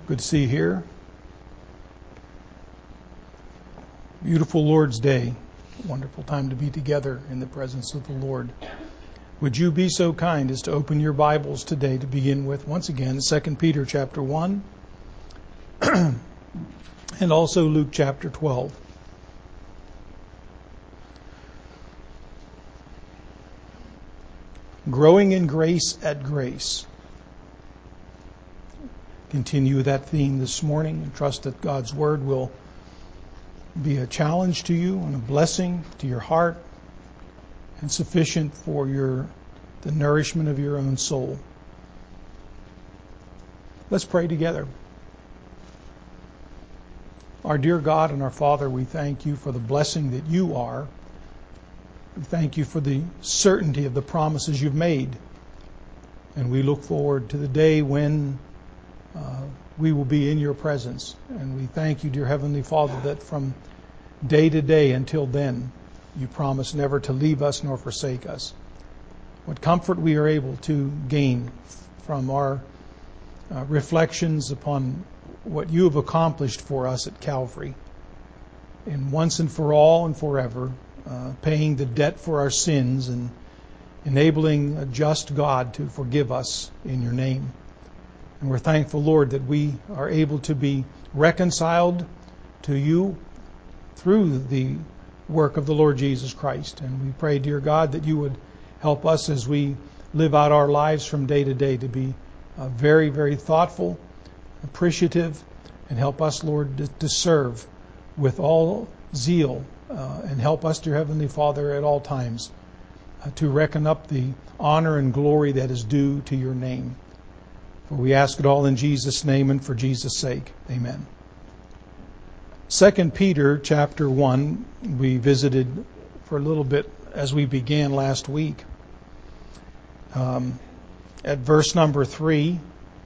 Good to see you here. Beautiful Lord's Day. Wonderful time to be together in the presence of the Lord. Would you be so kind as to open your Bibles today to begin with, once again, 2 Peter chapter 1 and also Luke chapter 12. Growing in grace at grace. Continue that theme this morning and trust that God's Word will be a challenge to you and a blessing to your heart and sufficient for the nourishment of your own soul. Let's pray together. Our dear God and our Father, we thank you for the blessing that you are. We thank you for the certainty of the promises you've made. And we look forward to the day when we will be in your presence. And we thank you, dear Heavenly Father, that from day to day until then, you promise never to leave us nor forsake us. What comfort we are able to gain from our reflections upon what you have accomplished for us at Calvary. And once and for all and forever, paying the debt for our sins and enabling a just God to forgive us in your name. And we're thankful, Lord, that we are able to be reconciled to you through the work of the Lord Jesus Christ. And we pray, dear God, that you would help us as we live out our lives from day to day to be very, very thoughtful, appreciative, and help us, Lord, to serve with all zeal and help us, dear Heavenly Father, at all times to reckon up the honor and glory that is due to your name. For we ask it all in Jesus' name and for Jesus' sake. Amen. 2 Peter chapter 1, we visited for a little bit as we began last week. At verse number 3,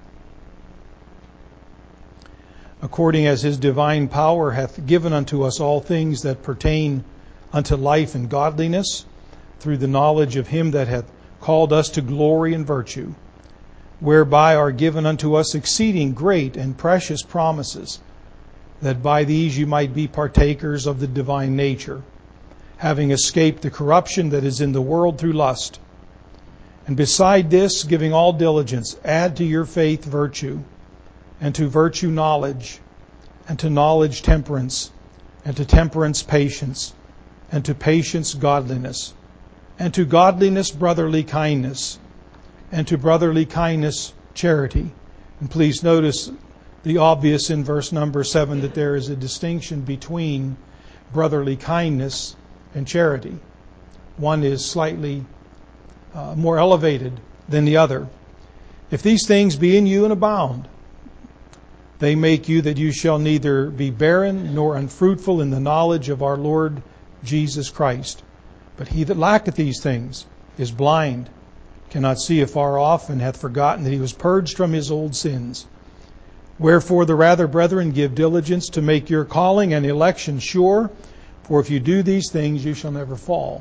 according as his divine power hath given unto us all things that pertain unto life and godliness, through the knowledge of him that hath called us to glory and virtue, whereby are given unto us exceeding great and precious promises, that by these you might be partakers of the divine nature, having escaped the corruption that is in the world through lust. And beside this, giving all diligence, add to your faith virtue, and to virtue knowledge, and to knowledge temperance, and to temperance patience, and to patience godliness, and to godliness brotherly kindness, and to brotherly kindness charity. And please notice the obvious in verse number 7 that there is a distinction between brotherly kindness and charity. One is slightly more elevated than the other. If these things be in you and abound, they make you that you shall neither be barren nor unfruitful in the knowledge of our Lord Jesus Christ. But he that lacketh these things is blind, cannot see afar off, and hath forgotten that he was purged from his old sins. Wherefore the rather, brethren, give diligence to make your calling and election sure, for if you do these things, you shall never fall.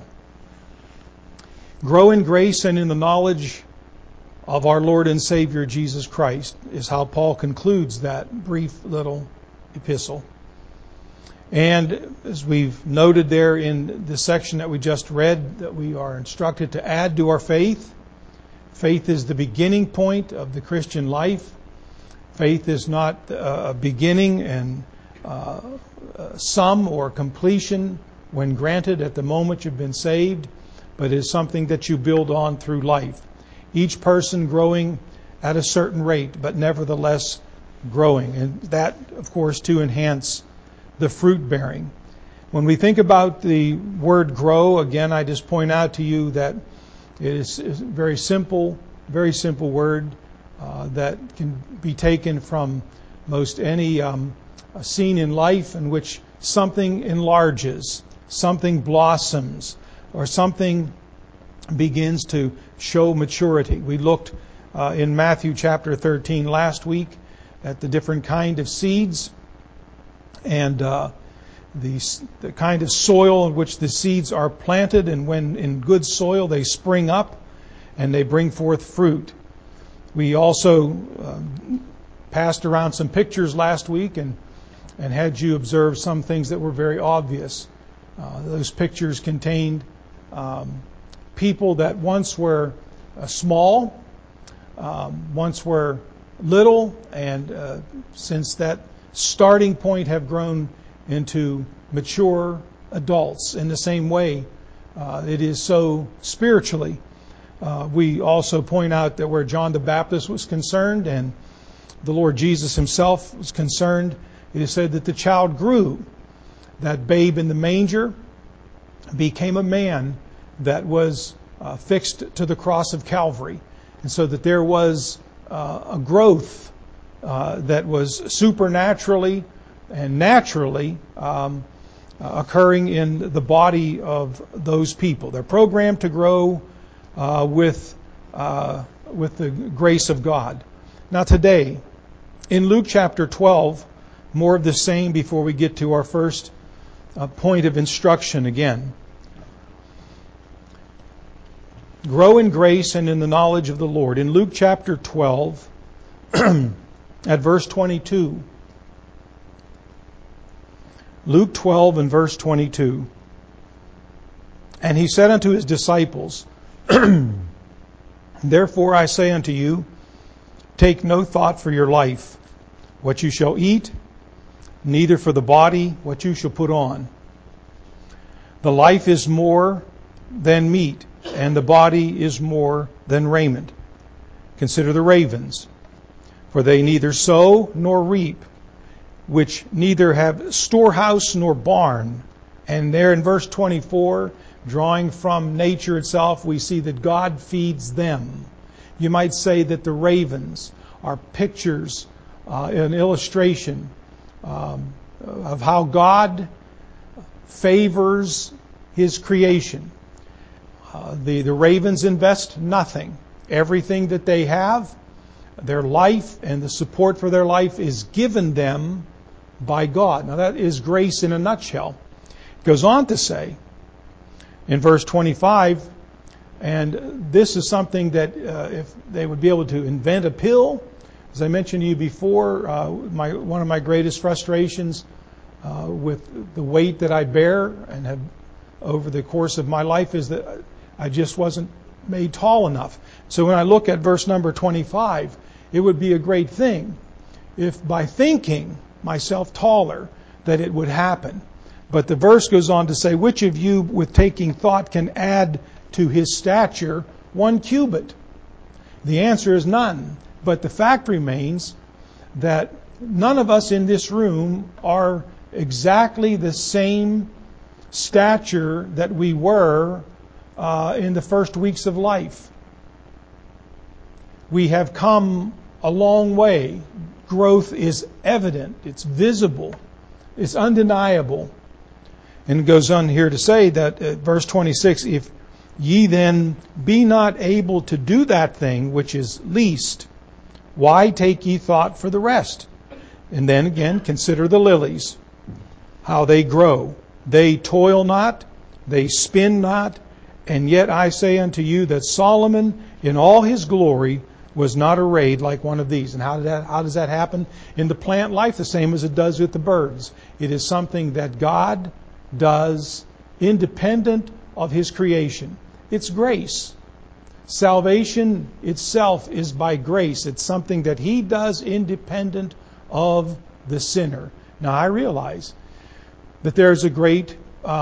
Grow in grace and in the knowledge of our Lord and Savior Jesus Christ, is how Paul concludes that brief little epistle. And as we've noted there in the section that we just read, that we are instructed to add to our faith. Faith is the beginning point of the Christian life. Faith is not a beginning and sum or completion when granted at the moment you've been saved, but is something that you build on through life. Each person growing at a certain rate, but nevertheless growing. And that, of course, to enhance the fruit bearing. When we think about the word grow, again, I just point out to you that it is a very simple word that can be taken from most any scene in life in which something enlarges, something blossoms, or something begins to show maturity. We looked in Matthew chapter 13 last week at the different kind of seeds and the kind of soil in which the seeds are planted, and when in good soil they spring up and they bring forth fruit. We also passed around some pictures last week and had you observe some things that were very obvious. Those pictures contained people that once were small, once were little, and since that starting point have grown into mature adults. In the same way, it is so spiritually. We also point out that where John the Baptist was concerned and the Lord Jesus himself was concerned, it is said that the child grew. That babe in the manger became a man that was fixed to the cross of Calvary. And so that there was a growth that was supernaturally and naturally occurring in the body of those people. They're programmed to grow with the grace of God. Now today, in Luke chapter 12, more of the same before we get to our first point of instruction again. Grow in grace and in the knowledge of the Lord. In Luke chapter 12, at verse 22, Luke 12 and verse 22, and he said unto his disciples, Therefore I say unto you, take no thought for your life, what you shall eat, neither for the body what you shall put on. The life is more than meat, and the body is more than raiment. Consider the ravens, for they neither sow nor reap, which neither have storehouse nor barn. And there in verse 24, drawing from nature itself, we see that God feeds them. You might say that the ravens are pictures, an illustration of how God favors His creation. The ravens invest nothing. Everything that they have, their life and the support for their life is given them by God. Now that is grace in a nutshell. It goes on to say in verse 25, and this is something that if they would be able to invent a pill, as I mentioned to you before, one of my greatest frustrations with the weight that I bear and have over the course of my life is that I just wasn't made tall enough. So when I look at verse number 25, it would be a great thing if by thinking myself taller that it would happen. But the verse goes on to say, which of you with taking thought can add to his stature 1 cubit? The answer is none. But the fact remains that none of us in this room are exactly the same stature that we were in the first weeks of life. We have come a long way. Growth is evident. It's visible. It's undeniable. And it goes on here to say that verse 26, if ye then be not able to do that thing which is least, why take ye thought for the rest? And then again, consider the lilies, how they grow. They toil not, they spin not, and yet I say unto you that Solomon in all his glory was not arrayed like one of these. And how does that happen? In the plant life, the same as it does with the birds. It is something that God does independent of His creation. It's grace. Salvation itself is by grace. It's something that He does independent of the sinner. Now I realize that there's a great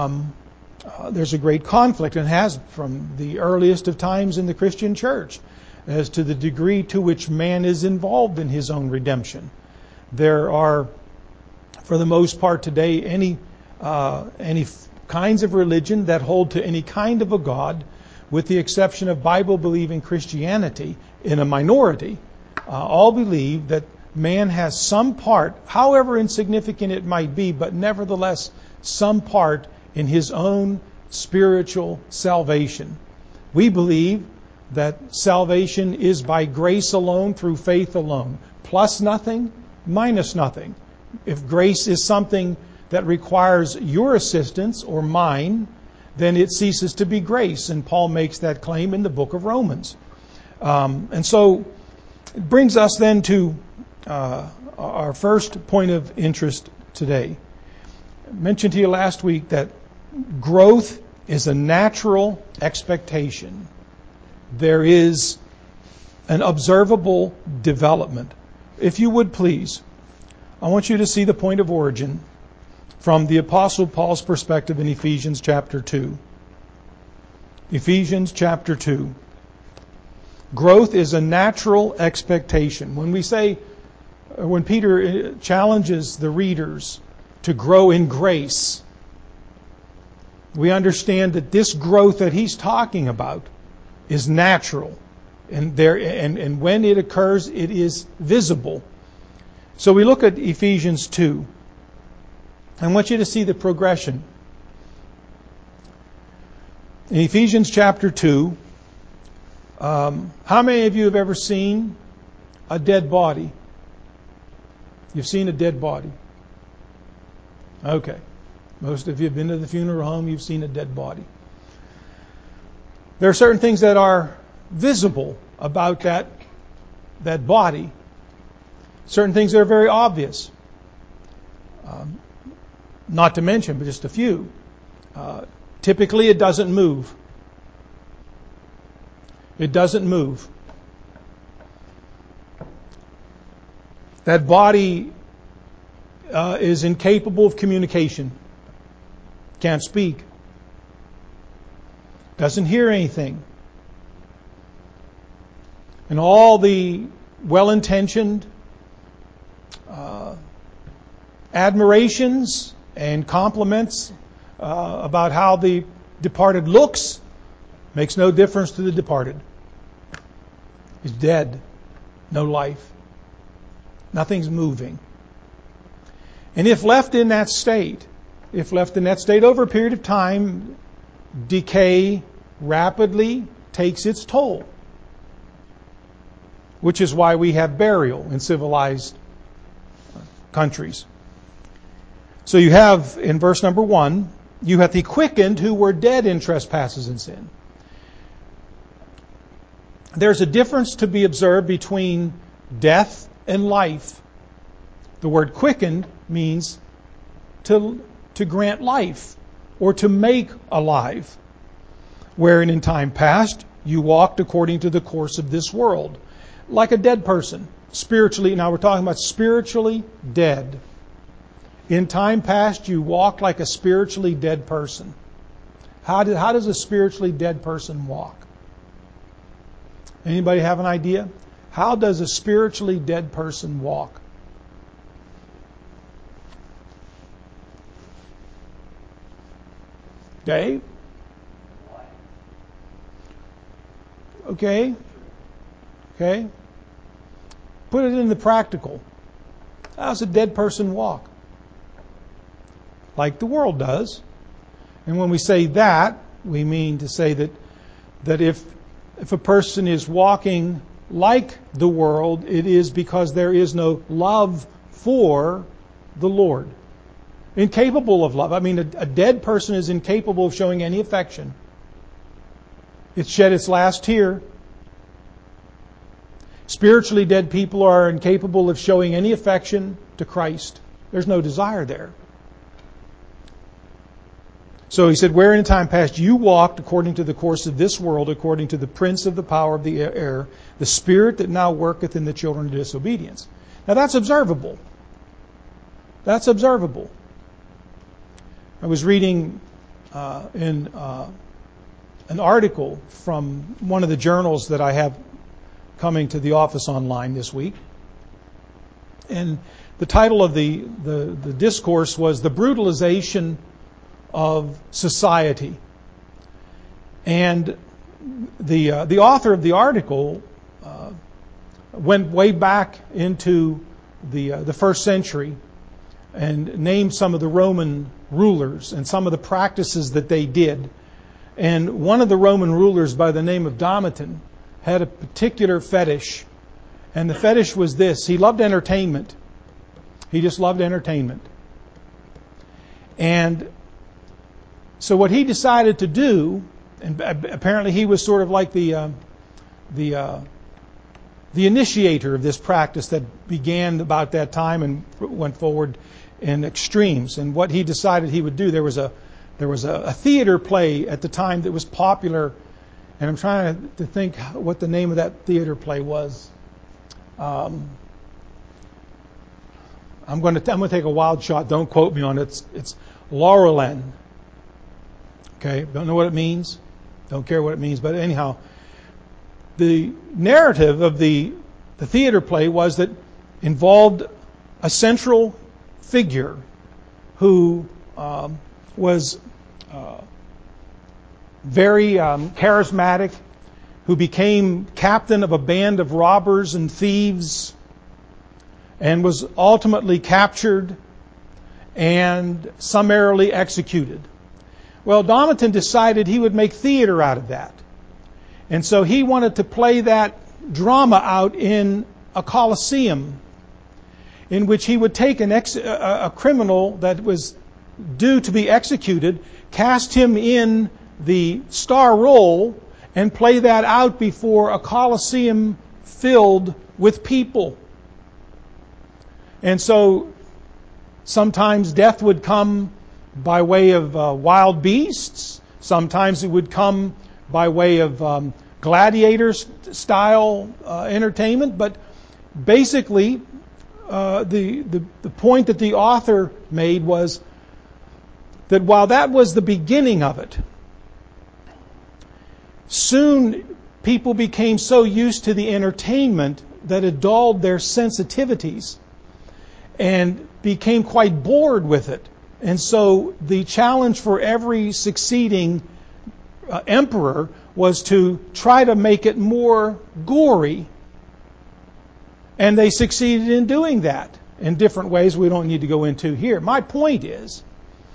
conflict, and has from the earliest of times in the Christian church, as to the degree to which man is involved in his own redemption. There are, for the most part today, any kinds of religion that hold to any kind of a God, with the exception of Bible-believing Christianity, in a minority, all believe that man has some part, however insignificant it might be, but nevertheless some part in his own spiritual salvation. We believe that salvation is by grace alone, through faith alone, plus nothing, minus nothing. If grace is something that requires your assistance or mine, then it ceases to be grace. And Paul makes that claim in the book of Romans. And so it brings us then to our first point of interest today. I mentioned to you last week that growth is a natural expectation. There is an observable development. If you would please, I want you to see the point of origin from the Apostle Paul's perspective in Ephesians chapter 2. Ephesians chapter 2. Growth is a natural expectation. When Peter challenges the readers to grow in grace, we understand that this growth that he's talking about is natural. And when it occurs, it is visible. So we look at Ephesians 2. I want you to see the progression. In Ephesians chapter 2, how many of you have ever seen a dead body? You've seen a dead body. Okay. Most of you have been to the funeral home, you've seen a dead body. There are certain things that are visible about that body. Certain things that are very obvious. Not to mention, but just a few. Typically, it doesn't move. It doesn't move. That body is incapable of communication. Can't speak. Doesn't hear anything. And all the well-intentioned admirations and compliments about how the departed looks makes no difference to the departed. He's dead. No life. Nothing's moving. And if left in that state over a period of time, decay rapidly takes its toll. Which is why we have burial in civilized countries. So you have, in verse number 1, you have the quickened who were dead in trespasses and sin. There's a difference to be observed between death and life. The word quickened means to grant life or to make alive. Wherein in time past you walked according to the course of this world. Like a dead person. Spiritually, now we're talking about spiritually dead. In time past you walked like a spiritually dead person. How does a spiritually dead person walk? Anybody have an idea? How does a spiritually dead person walk? Dave? Okay. Put it in the practical. How does a dead person walk? Like the world does. And when we say that, we mean to say that if a person is walking like the world, it is because there is no love for the Lord. Incapable of love. I mean, a dead person is incapable of showing any affection. It's shed its last tear. Spiritually dead people are incapable of showing any affection to Christ. There's no desire there. So he said, where in time past you walked according to the course of this world, according to the prince of the power of the air, the spirit that now worketh in the children of disobedience. Now that's observable. That's observable. I was reading in an article from one of the journals that I have coming to the office online this week. And the title of the discourse was The Brutalization of Society. And the author of the article went way back into the first century and named some of the Roman rulers and some of the practices that they did. And one of the Roman rulers by the name of Domitian had a particular fetish. And the fetish was this. He loved entertainment. He just loved entertainment. And so what he decided to do, and apparently he was sort of like the the initiator of this practice that began about that time and went forward in extremes. And what he decided he would do, there was a theater play at the time that was popular, and I'm trying to think what the name of that theater play was. I'm going to take a wild shot. Don't quote me on it. It's Laurelin. Okay, don't know what it means. Don't care what it means. But anyhow, the narrative of the theater play was that involved a central figure who was very charismatic, who became captain of a band of robbers and thieves, and was ultimately captured and summarily executed. Well, Domitan decided he would make theater out of that. And so he wanted to play that drama out in a coliseum in which he would take a criminal that was due to be executed, cast him in the star role, and play that out before a coliseum filled with people. And so sometimes death would come by way of wild beasts. Sometimes it would come by way of gladiator-style entertainment. But basically, the point that the author made was that while that was the beginning of it, soon people became so used to the entertainment that it dulled their sensitivities and became quite bored with it. And so the challenge for every succeeding emperor was to try to make it more gory. And they succeeded in doing that in different ways we don't need to go into here. My point is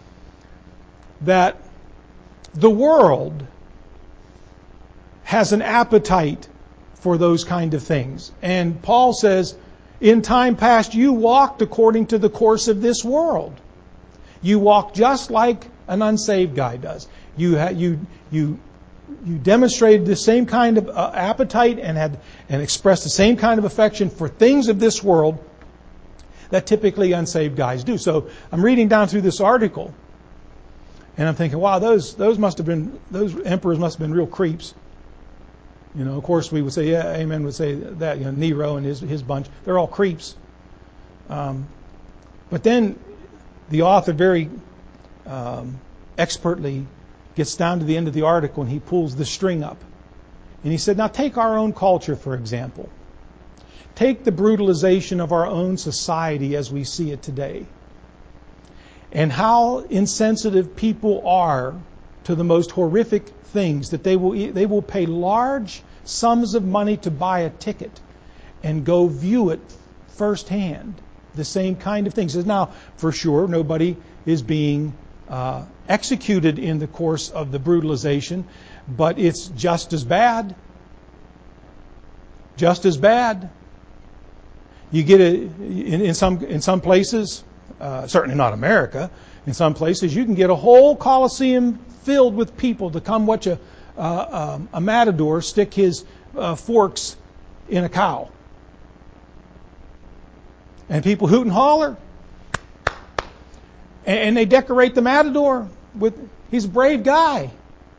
that the world has an appetite for those kind of things. And Paul says, in time past you walked according to the course of this world. You walked just like an unsaved guy does. You demonstrated the same kind of appetite and expressed the same kind of affection for things of this world that typically unsaved guys do. So I'm reading down through this article, and I'm thinking, wow, those emperors must have been real creeps. You know, of course we would say, yeah, amen, would say that, Nero and his bunch, they're all creeps. But then the author very expertly gets down to the end of the article and he pulls the string up. And he said, now take our own culture, for example. Take the brutalization of our own society as we see it today. And how insensitive people are to the most horrific things, that they will pay large sums of money to buy a ticket and go view it firsthand. The same kind of things. Now, for sure, nobody is being executed in the course of the brutalization, but it's just as bad. Just as bad. You get in some places, certainly not America. In some places, you can get a whole coliseum filled with people to come watch a matador stick his forks in a cow. And people hoot and holler. And they decorate the matador with, he's a brave guy.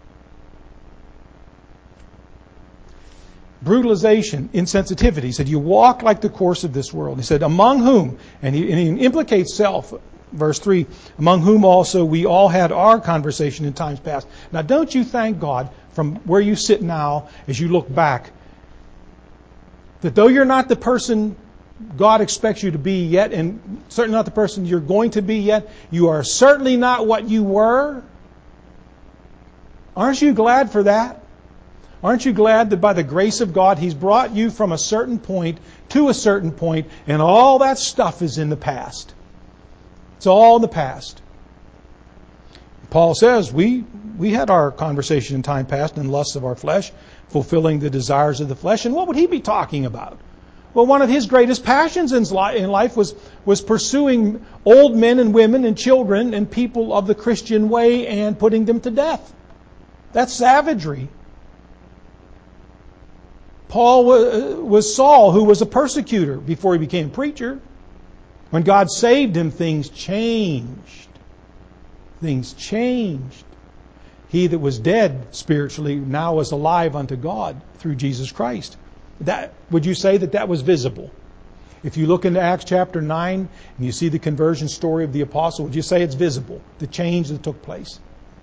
Brutalization, insensitivity. He said, you walk like the course of this world. He said, among whom, and he implicates self, verse 3, among whom also we all had our conversation in times past. Now don't you thank God from where you sit now as you look back, that though you're not the person God expects you to be yet, and certainly not the person you're going to be yet, you are certainly not what you were. Aren't you glad for that? Aren't you glad that by the grace of God, He's brought you from a certain point to a certain point, and all that stuff is in the past? It's all in the past. Paul says, we had our conversation in time past in the lusts of our flesh, fulfilling the desires of the flesh. And what would he be talking about? Well, one of his greatest passions in life was pursuing old men and women and children and people of the Christian way and putting them to death. That's savagery. Paul was Saul, who was a persecutor before he became a preacher. When God saved him, things changed. Things changed. He that was dead spiritually now is alive unto God through Jesus Christ. Would you say that was visible? If you look into Acts chapter 9 and you see the conversion story of the apostle, would you say it's visible, the change that took place?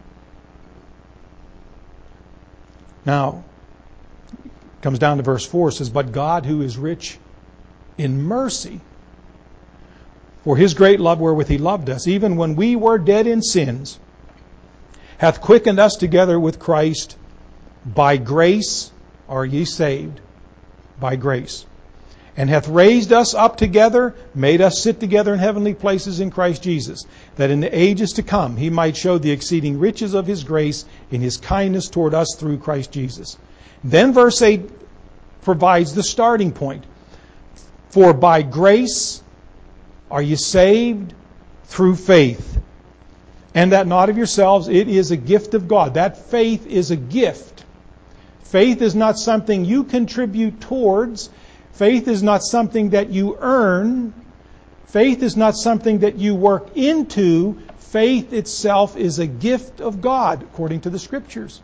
Now, it comes down to verse 4, it says, "But God, who is rich in mercy, for His great love wherewith He loved us, even when we were dead in sins, hath quickened us together with Christ. By grace are ye saved." By grace. "And hath raised us up together, made us sit together in heavenly places in Christ Jesus, that in the ages to come He might show the exceeding riches of His grace in His kindness toward us through Christ Jesus." Then verse 8 provides the starting point. "For by grace are ye saved through faith, and that not of yourselves, it is a gift of God." That faith is a gift. Faith is not something you contribute towards. Faith is not something that you earn. Faith is not something that you work into. Faith itself is a gift of God, according to the Scriptures.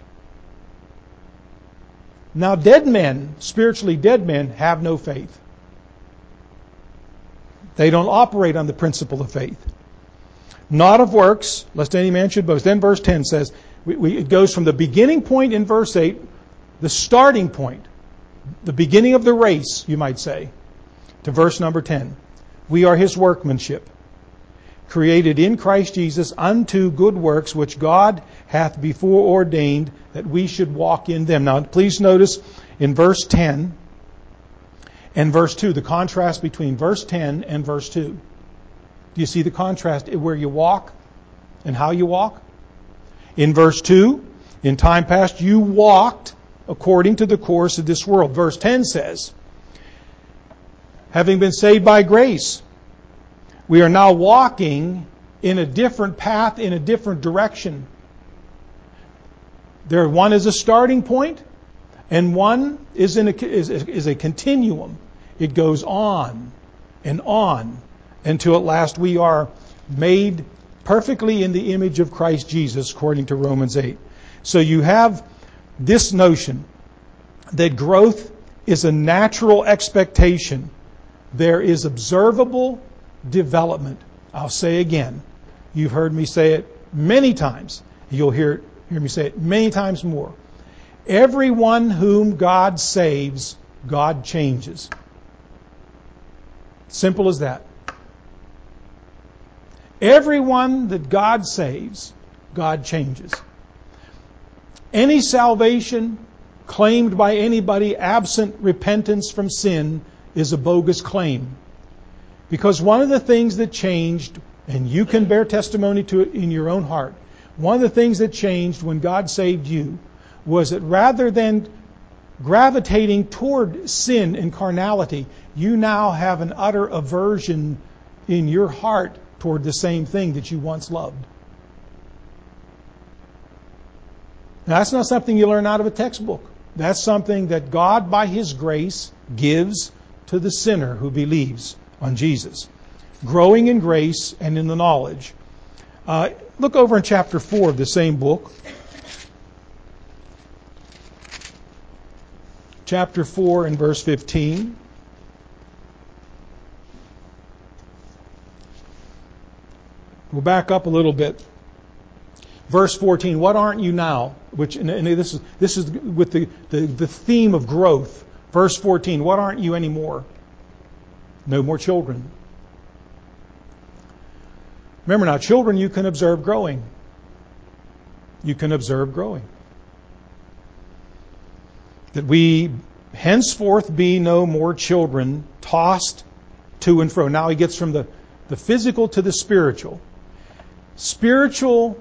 Now, dead men, spiritually dead men, have no faith. They don't operate on the principle of faith. "Not of works, lest any man should boast." Then verse 10 says, it goes from the beginning point in verse 8, the starting point, the beginning of the race, you might say, to verse number 10. "We are His workmanship, created in Christ Jesus unto good works, which God hath before ordained that we should walk in them." Now, please notice in verse 10 and verse 2, the contrast between verse 10 and verse 2. Do you see the contrast where you walk and how you walk? In verse 2, "In time past you walked according to the course of this world." Verse 10 says, "Having been saved by grace, we are now walking in a different path, in a different direction." One is a starting point, and one is a continuum. It goes on and on until at last we are made perfectly in the image of Christ Jesus, according to Romans 8. So you have this notion that growth is a natural expectation. There is observable development. I'll say again, you've heard me say it many times. You'll hear me say it many times more. Everyone whom God saves, God changes. Simple as that. Everyone that God saves, God changes. Any salvation claimed by anybody absent repentance from sin is a bogus claim. Because one of the things that changed, and you can bear testimony to it in your own heart, one of the things that changed when God saved you was that rather than gravitating toward sin and carnality, you now have an utter aversion in your heart toward the same thing that you once loved. Now, that's not something you learn out of a textbook. That's something that God, by His grace, gives to the sinner who believes on Jesus. Growing in grace and in the knowledge. Look over in chapter 4 of the same book. Chapter 4 and verse 15. We'll back up a little bit. Verse 14, "What aren't you now?" Which, and this is with the theme of growth. Verse 14, "What aren't you anymore?" No more children. Remember now, children you can observe growing. You can observe growing. "That we henceforth be no more children, tossed to and fro." Now he gets from the physical to the spiritual. Spiritual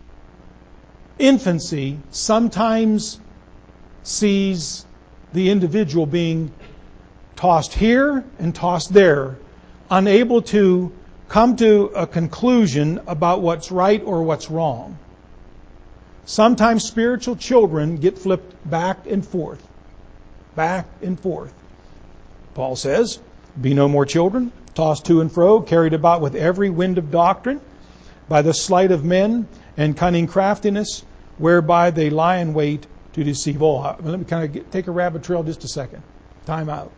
infancy sometimes sees the individual being tossed here and tossed there, unable to come to a conclusion about what's right or what's wrong. Sometimes spiritual children get flipped back and forth. back and forth. Paul says, be no more children, tossed to and fro, carried about with every wind of doctrine, by the sleight of men and cunning craftiness, whereby they lie in wait to deceive all. Let me kind of take a rabbit trail just a second. Time out.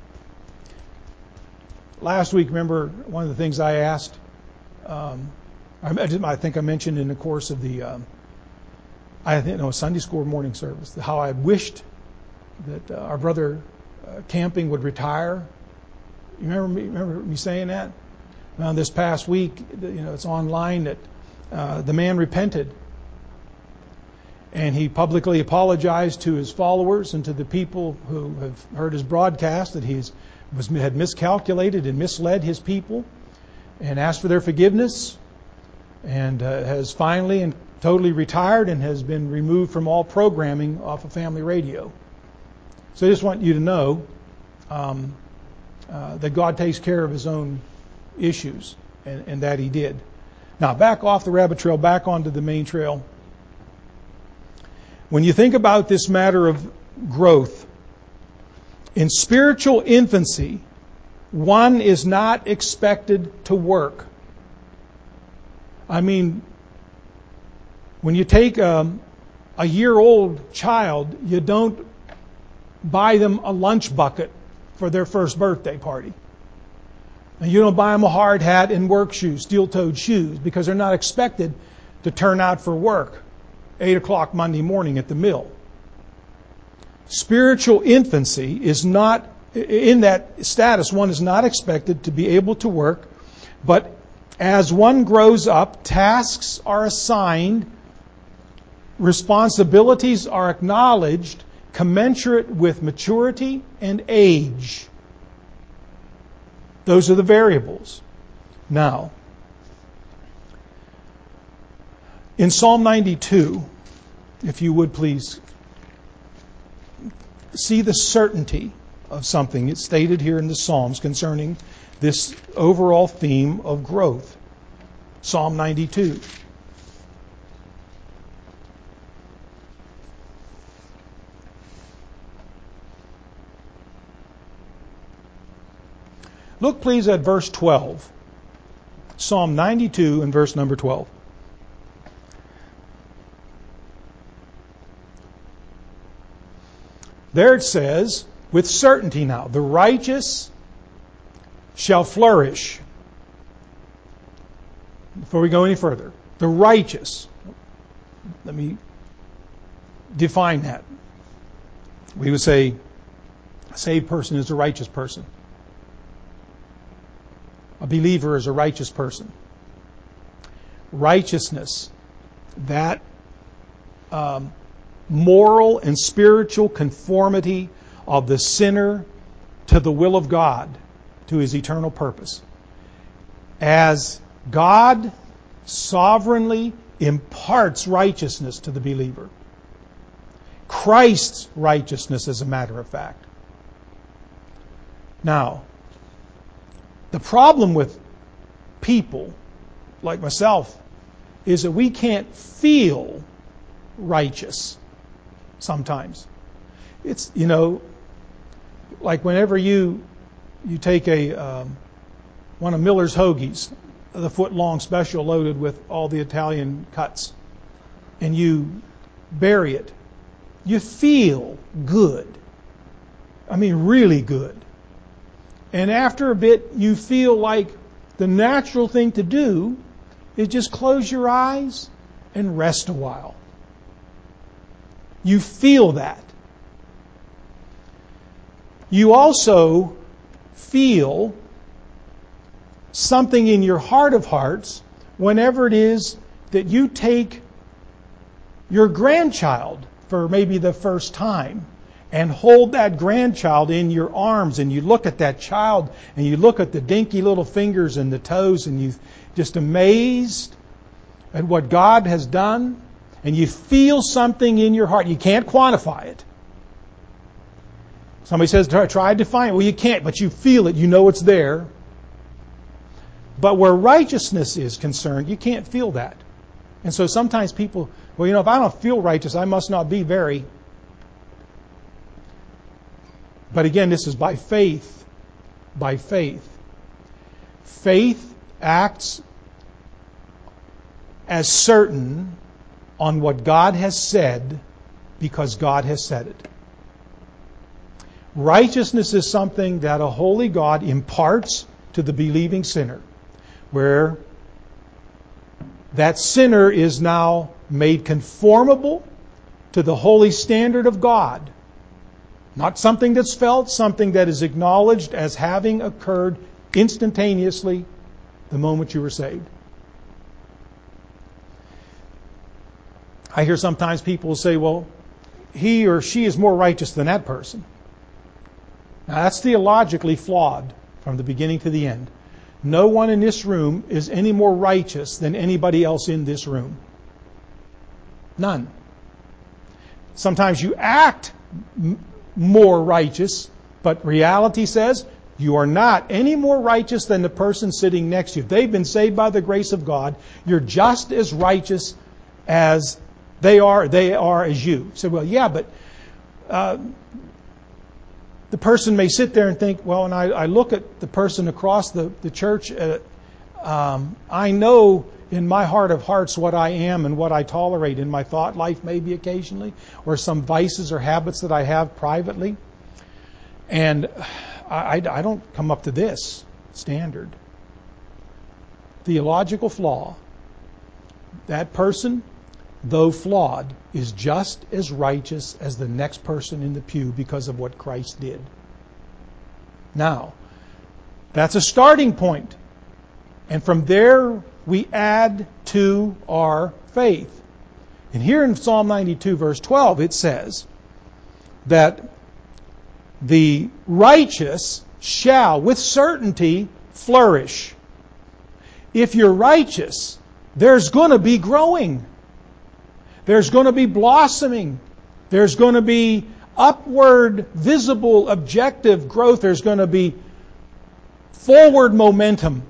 Last week, remember one of the things I asked, I think I mentioned in the course of the Sunday school morning service, how I wished that our brother Camping would retire. You remember me saying that? Now, this past week, it's online that the man repented, and he publicly apologized to his followers and to the people who have heard his broadcast that he had miscalculated and misled his people, and asked for their forgiveness, and has finally and totally retired and has been removed from all programming off of family radio. So I just want you to know that God takes care of His own issues, and that He did. Now, back off the rabbit trail, back onto the main trail. When you think about this matter of growth, in spiritual infancy, one is not expected to work. I mean, when you take a year-old child, you don't buy them a lunch bucket for their first birthday party. And you don't buy them a hard hat and work shoes, steel-toed shoes, because they're not expected to turn out for work 8 o'clock Monday morning at the mill. Spiritual infancy is not, in that status, one is not expected to be able to work, but as one grows up, tasks are assigned, responsibilities are acknowledged, commensurate with maturity and age. Those are the variables. Now, in Psalm 92, if you would please, see the certainty of something. It's stated here in the Psalms concerning this overall theme of growth. Psalm 92. Look, please, at verse 12. Psalm 92 and verse number 12. There it says, with certainty now, the righteous shall flourish. Before we go any further, the righteous. Let me define that. We would say a saved person is a righteous person. A believer is a righteous person. Righteousness, that moral and spiritual conformity of the sinner to the will of God, to His eternal purpose. As God sovereignly imparts righteousness to the believer. Christ's righteousness, as a matter of fact. Now, the problem with people like myself is that we can't feel righteous sometimes. It's, like whenever you take one of Miller's hoagies, the foot-long special loaded with all the Italian cuts, and you bury it, you feel good. I mean, really good. And after a bit, you feel like the natural thing to do is just close your eyes and rest a while. You feel that. You also feel something in your heart of hearts whenever it is that you take your grandchild for maybe the first time and hold that grandchild in your arms, and you look at that child and you look at the dinky little fingers and the toes, and you're just amazed at what God has done, and you feel something in your heart. You can't quantify it. Somebody says, try to define it. Well, you can't, but you feel it. You know it's there. But where righteousness is concerned, you can't feel that. And so sometimes people, if I don't feel righteous, I must not be very. But again, this is by faith. By faith. Faith acts as certain on what God has said because God has said it. Righteousness is something that a holy God imparts to the believing sinner, where that sinner is now made conformable to the holy standard of God. Not something that's felt, something that is acknowledged as having occurred instantaneously the moment you were saved. I hear sometimes people say, well, he or she is more righteous than that person. Now that's theologically flawed from the beginning to the end. No one in this room is any more righteous than anybody else in this room. None. Sometimes you act more righteous, but reality says you are not any more righteous than the person sitting next to you. If they've been saved by the grace of God, you're just as righteous as they are as you. You say, well, yeah, but the person may sit there and think, well, and I look at the person across the church, I know in my heart of hearts what I am and what I tolerate in my thought life maybe occasionally, or some vices or habits that I have privately. And I don't come up to this standard. Theological flaw. That person, though flawed, is just as righteous as the next person in the pew because of what Christ did. Now, that's a starting point. And from there, we add to our faith. And here in Psalm 92, verse 12, it says that the righteous shall, with certainty, flourish. If you're righteous, there's going to be growing. There's going to be blossoming. There's going to be upward, visible, objective growth. There's going to be forward momentum.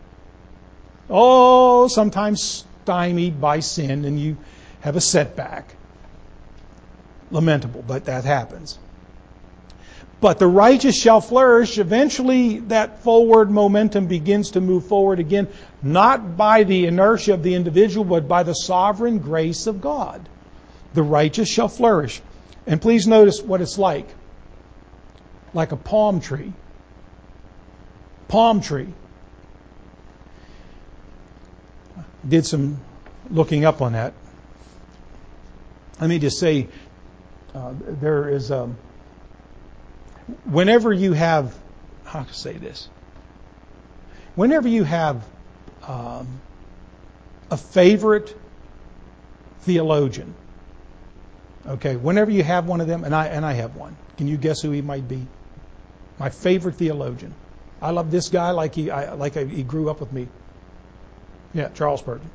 Oh, sometimes stymied by sin and you have a setback. Lamentable, but that happens. But the righteous shall flourish. Eventually that forward momentum begins to move forward again, not by the inertia of the individual, but by the sovereign grace of God. The righteous shall flourish. And please notice what it's like. Like a palm tree. Palm tree. Did some looking up on that. Let me just say, there is whenever you have, how to say this? Whenever you have a favorite theologian, okay, whenever you have one of them, and I have one, can you guess who he might be? My favorite theologian. I love this guy like he grew up with me. Yeah, Charles Spurgeon.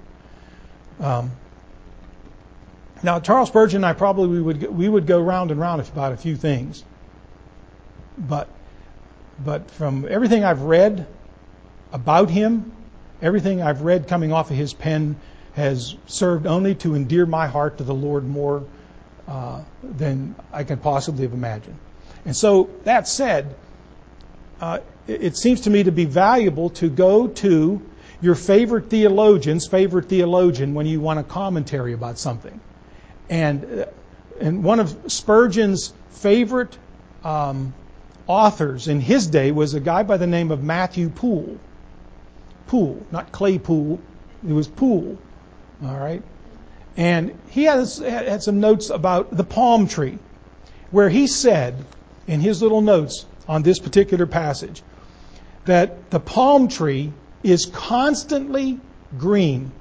Now, Charles Spurgeon and I probably we would go round and round about a few things, but from everything I've read about him, everything I've read coming off of his pen has served only to endear my heart to the Lord more than I can possibly have imagined. And so, that said, it seems to me to be valuable to go to your favorite theologian when you want a commentary about something. And one of Spurgeon's favorite authors in his day was a guy by the name of Matthew Poole. Poole, not Claypool. It was Poole. All right. And he had some notes about the palm tree, where he said in his little notes on this particular passage that the palm tree is constantly green,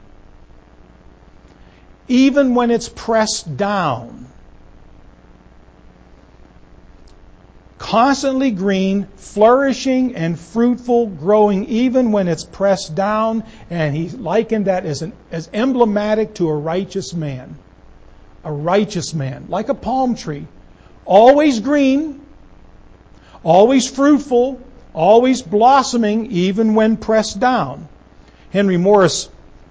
even when it's pressed down. Constantly green, flourishing and fruitful, growing even when it's pressed down. And he likened that as emblematic to a righteous man. A righteous man, like a palm tree. Always green, always fruitful, always blossoming, even when pressed down. Henry Morris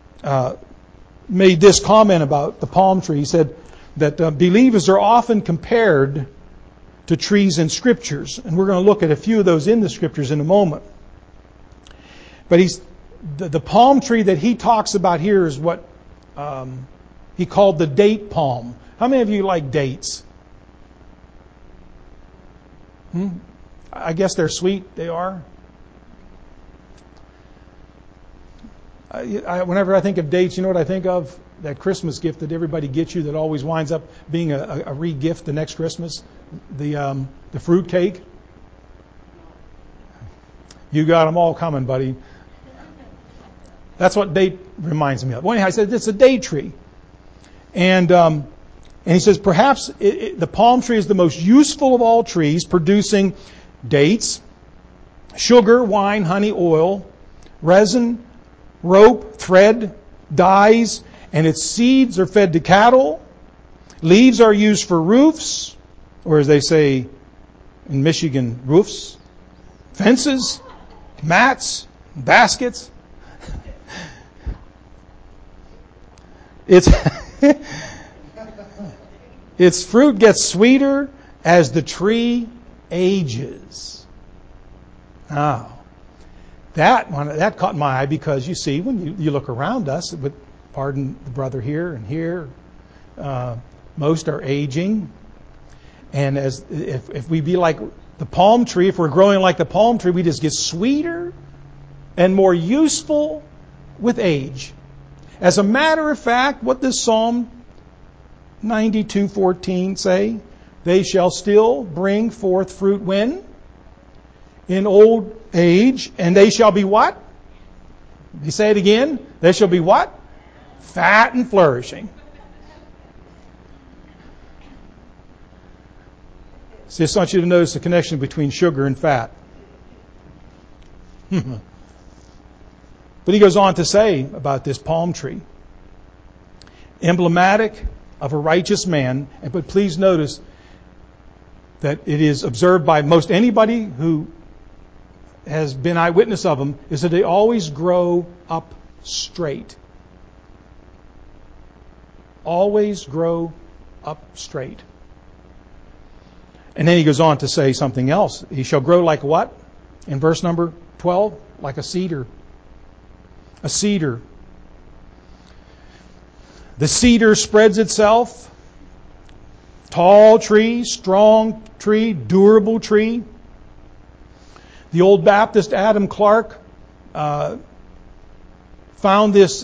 made this comment about the palm tree. He said that believers are often compared to trees in Scriptures. And we're going to look at a few of those in the Scriptures in a moment. But the palm tree that he talks about here is what he called the date palm. How many of you like dates? I guess they're sweet. They are. Whenever I think of dates, you know what I think of? That Christmas gift that everybody gets you that always winds up being a re-gift the next Christmas. The fruit cake. You got them all coming, buddy. That's what date reminds me of. Well, anyhow, I said it's a date tree. And he says perhaps the palm tree is the most useful of all trees, producing dates, sugar, wine, honey, oil, resin, rope, thread, dyes, and its seeds are fed to cattle. Leaves are used for roofs, or as they say in Michigan, roofs, fences, mats, baskets. Its fruit gets sweeter as the tree ages. Now, that caught my eye because you see, when you look around us, but pardon the brother here and here, most are aging. And if we be like the palm tree, if we're growing like the palm tree, we just get sweeter and more useful with age. As a matter of fact, what does Psalm 92:14 say? They shall still bring forth fruit when? In old age. And they shall be what? You say it again. They shall be what? Fat and flourishing. So just want you to notice the connection between sugar and fat. But he goes on to say about this palm tree, emblematic of a righteous man, but please notice that it is observed by most anybody who has been eyewitness of them, is that they always grow up straight. Always grow up straight. And then he goes on to say something else. He shall grow like what? In verse number 12, like a cedar. A cedar. The cedar spreads itself. Tall tree, strong tree, durable tree. The old Baptist Adam Clark found this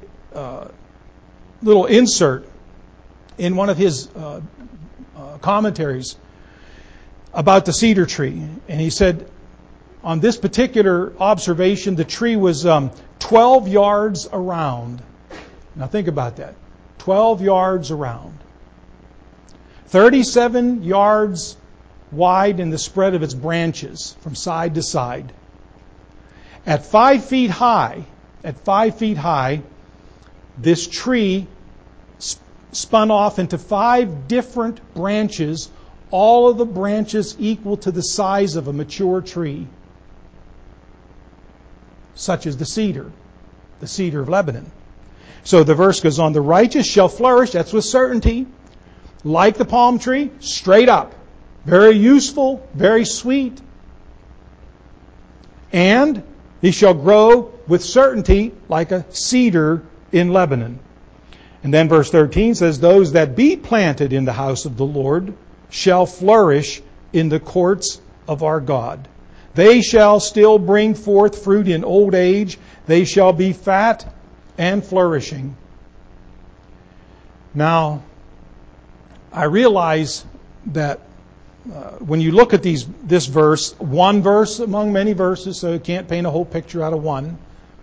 little insert in one of his commentaries about the cedar tree. And he said, on this particular observation, the tree was 12 yards around. Now think about that. 12 yards around. 37 yards wide in the spread of its branches from side to side. At 5 feet high, this tree spun off into 5 different branches, all of the branches equal to the size of a mature tree, such as the cedar of Lebanon. So the verse goes on, the righteous shall flourish, that's with certainty, like the palm tree, straight up. Very useful, very sweet. And he shall grow with certainty like a cedar in Lebanon. And then verse 13 says, those that be planted in the house of the Lord shall flourish in the courts of our God. They shall still bring forth fruit in old age. They shall be fat and flourishing. Now, I realize that when you look at this verse, one verse among many verses, so you can't paint a whole picture out of one,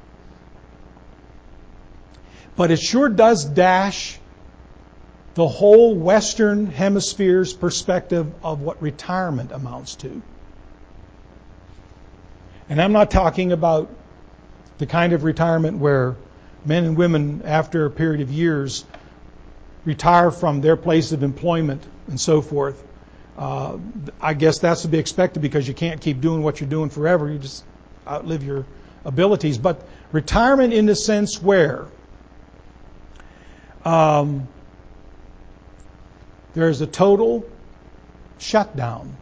but it sure does dash the whole Western Hemisphere's perspective of what retirement amounts to. And I'm not talking about the kind of retirement where men and women, after a period of years, retire from their place of employment and so forth. I guess that's to be expected because you can't keep doing what you're doing forever. You just outlive your abilities. But retirement in the sense where there's a total shutdown.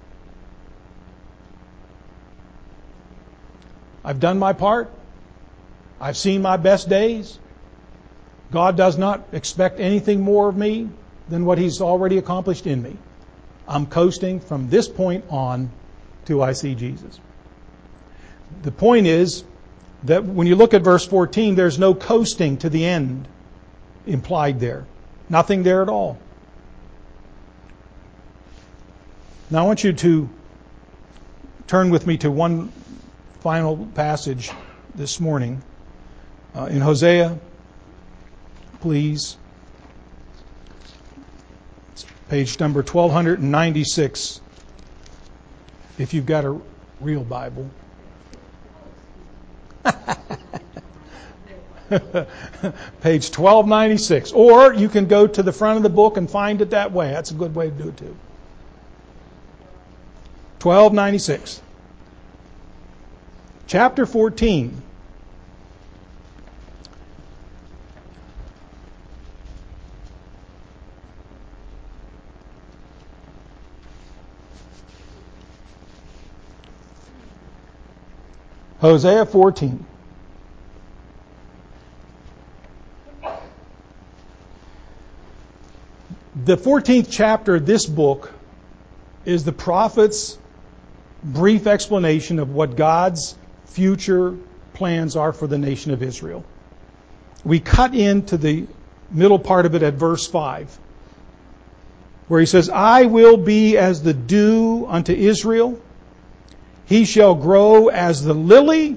I've done my part. I've seen my best days. God does not expect anything more of me than what He's already accomplished in me. I'm coasting from this point on till I see Jesus. The point is that when you look at verse 14, there's no coasting to the end implied there. Nothing there at all. Now I want you to turn with me to one final passage this morning. In Hosea, please. It's page number 1296, if you've got a real Bible. Page 1296. Or you can go to the front of the book and find it that way. That's a good way to do it too. 1296. Chapter 14. Hosea 14. The 14th chapter of this book is the prophet's brief explanation of what God's future plans are for the nation of Israel. We cut into the middle part of it at verse 5, where he says, I will be as the dew unto Israel. He shall grow as the lily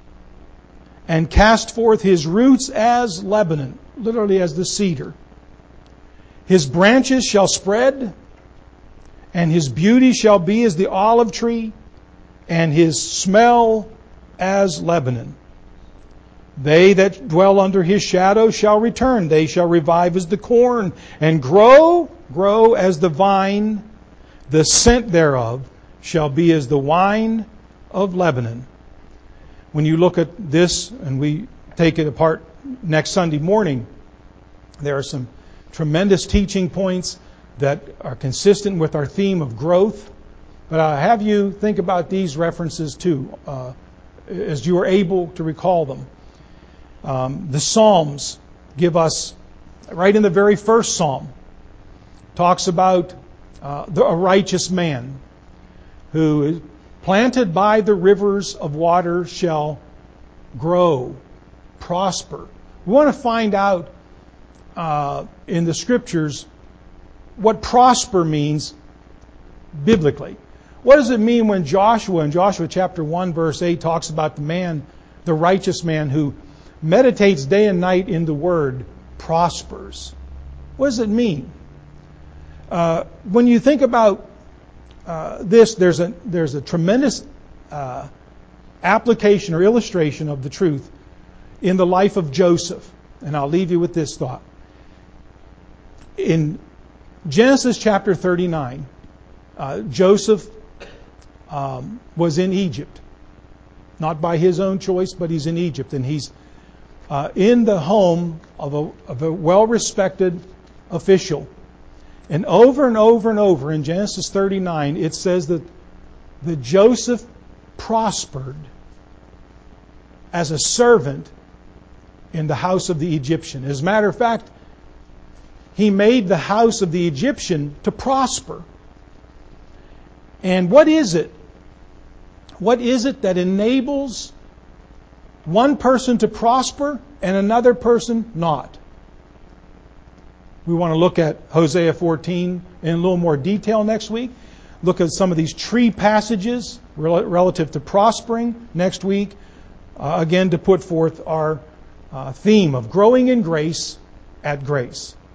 and cast forth his roots as Lebanon, literally as the cedar. His branches shall spread, and his beauty shall be as the olive tree, and his smell as Lebanon. They that dwell under his shadow shall return. They shall revive as the corn, and grow as the vine. The scent thereof shall be as the wine of Lebanon. When you look at this, and we take it apart next Sunday morning, there are some tremendous teaching points that are consistent with our theme of growth. But I have you think about these references too, as you are able to recall them. The Psalms give us, right in the very first Psalm, talks about a righteous man who is planted by the rivers of water shall grow, prosper. We want to find out in the Scriptures what prosper means biblically. What does it mean when Joshua, in Joshua chapter 1, verse 8, talks about the righteous man who meditates day and night in the Word, prospers? What does it mean? When you think about this, there's a tremendous application or illustration of the truth in the life of Joseph. And I'll leave you with this thought. In Genesis chapter 39, Joseph was in Egypt. Not by his own choice, but he's in Egypt. And he's in the home of a well-respected official. And over and over in Genesis 39, it says that Joseph prospered as a servant in the house of the Egyptian. As a matter of fact, he made the house of the Egyptian to prosper. And what is it? What is it that enables one person to prosper and another person not? We want to look at Hosea 14 in a little more detail next week. Look at some of these tree passages relative to prospering next week. Again, to put forth our theme of growing in grace at grace.